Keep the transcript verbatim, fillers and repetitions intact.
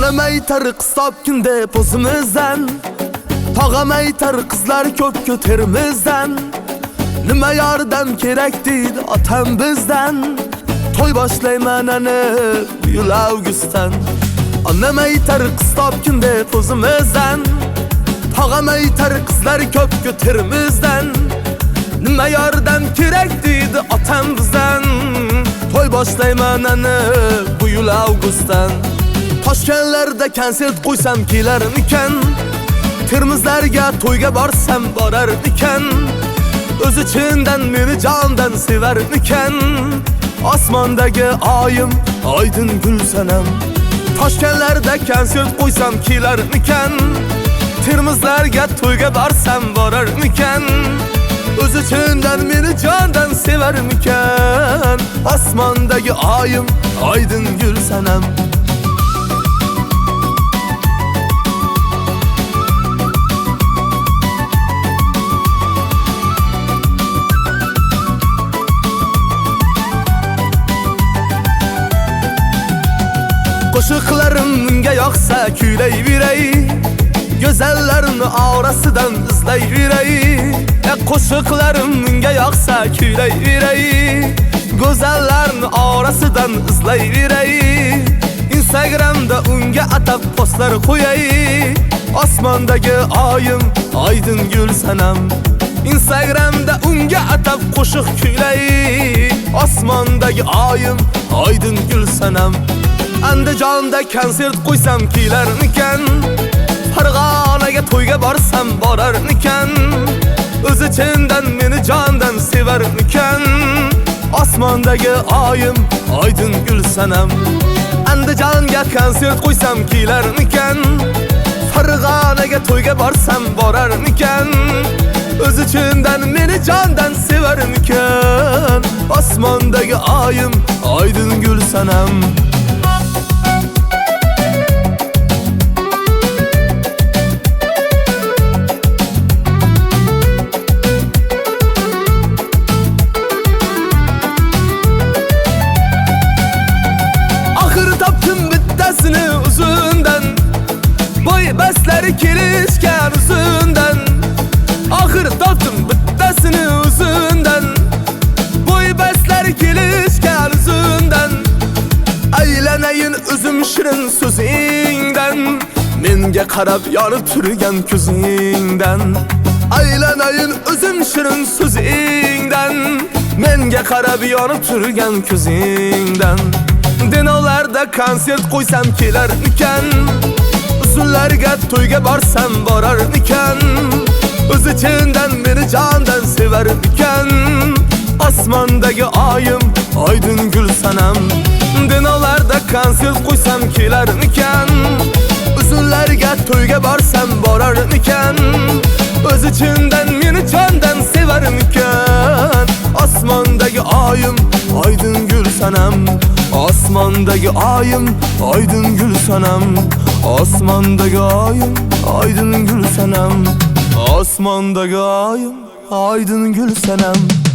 Anam aytar qıstap günde pozimizdan, tağam aytar qizlar ko'p ko'terimizdan. Nima yordam kerak deydi otam bizdan, to'y boshlayman ana bu yil avgustdan. Anam aytar qıstap günde pozimizdan, tağam aytar qizlar ko'p ko'terimizdan. Nima yordam kerak deydi otam bizdan, to'y boshlayman ana bu yil avgustdan. Toshkentlarda konsert qo'ysam kelarmikan, Termizlarga to'yga borsam borarmikan, o'zi chindan meni jondan sevarmikan. Osmondagi oyim oydin gul sanam. Toshkentlarda konsert qo'ysam kelarmikan, Termizlarga to'yga borsam borarmikan, o'zi chindan meni jondan sevarmikan. Osmondagi oyim oydin gul sanam. Qo'shiqlarim unga yoqsa kuylayveray, go'zallarni orasidan izlayveray. E qo'shiqlarim unga yoqsa kuylayveray, go'zallarni orasidan izlayveray. Instagramda unga atab postlar qo'yay, osmondagi oyim oydin gul sanam. Instagramda unga atab qo'shiq kuylay, osmondagi oyim oydin gul sanam. Andijonda konsert qo'ysam kelarmikan, Farg'onaga to'yga borsam borarmikan, o'zi chindan meni jondan sevarmikan. Osmondagi oyim oydin gul sanam. Andijonga konsert qo'ysam kelarmikan, Farg'onaga to'yga borsam borarmikan, o'zi chindan meni jondan sevarmikan. Osmondagi oyim oydin gul sanam. Uzundan boy basları kelishgan uzundan, oxir topdim bittasini uzundan, boy basları kelishgan uzundan. Aylanayin o'zim shirin so'zingdan, menga qarab yonib turgan ko'zingdan. Aylanayin o'zim shirin so'zingdan, menga qarab yonib turgan ko'zingdan. Denovlarda konsert qo'ysam kelarmikan, uzunlarga to'yga borsam borarmikan, o'zi chindan meni jondan sevarmikan. Osmondagi oyim oydin gul sanam. Denovlarda konsert qo'ysam kelarmikan, uzunlarga to'yga borsam borarmikan, o'zi chindan meni jondan sevarmikan. Osmondagi oyim oydin gul sanam. Osmondagi oyim oydin gul sanam. Osmondagi oyim oydin gul sanam. Osmondagi oyim oydin gul sanam.